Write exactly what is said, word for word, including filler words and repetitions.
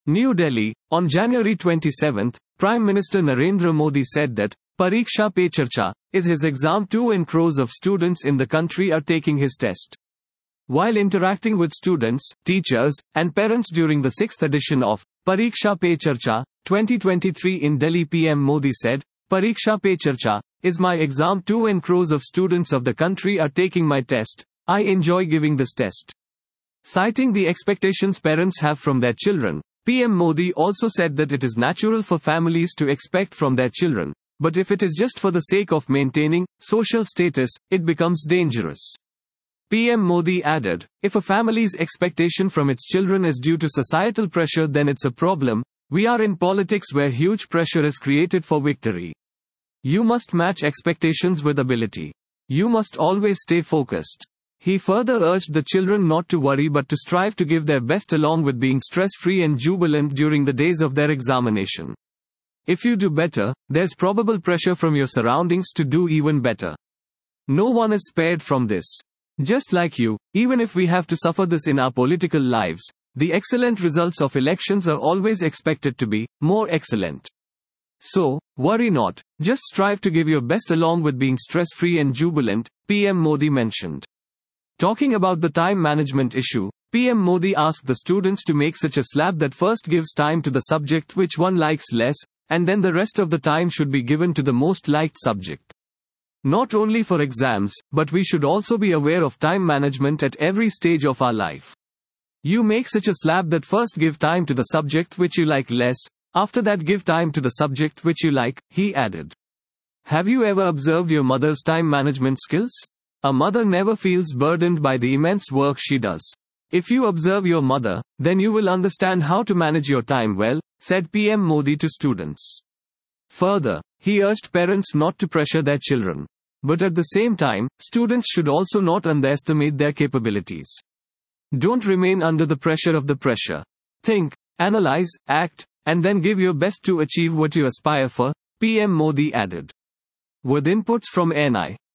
New Delhi, on January twenty-seventh, Prime Minister Narendra Modi said that Pariksha Pe Charcha is his exam too, and crores of students in the country are taking his test. While interacting with students, teachers, and parents during the sixth edition of Pariksha Pe Charcha twenty twenty-three in Delhi, P M Modi said, "Pariksha Pe Charcha is my exam too, and crores of students of the country are taking my test. I enjoy giving this test." Citing the expectations parents have from their children, P M Modi also said that it is natural for families to expect from their children, but if it is just for the sake of maintaining social status, it becomes dangerous. P M Modi added, "If a family's expectation from its children is due to societal pressure, then it's a problem. We are in politics where huge pressure is created for victory. You must match expectations with ability. You must always stay focused." He further urged the children not to worry but to strive to give their best along with being stress-free and jubilant during the days of their examination. If you do better, there's probable pressure from your surroundings to do even better. No one is spared from this. Just like you, even if we have to suffer this in our political lives, the excellent results of elections are always expected to be more excellent. So, worry not, just strive to give your best along with being stress-free and jubilant, P M Modi mentioned. Talking about the time management issue, P M Modi asked the students to make such a slab that first gives time to the subject which one likes less, and then the rest of the time should be given to the most liked subject. Not only for exams, but we should also be aware of time management at every stage of our life. You make such a slab that first give time to the subject which you like less, after that give time to the subject which you like, he added. Have you ever observed your mother's time management skills? A mother never feels burdened by the immense work she does. If you observe your mother, then you will understand how to manage your time well, said P M Modi to students. Further, he urged parents not to pressure their children. But at the same time, students should also not underestimate their capabilities. Don't remain under the pressure of the pressure. Think, analyze, act, and then give your best to achieve what you aspire for, P M Modi added. With inputs from N I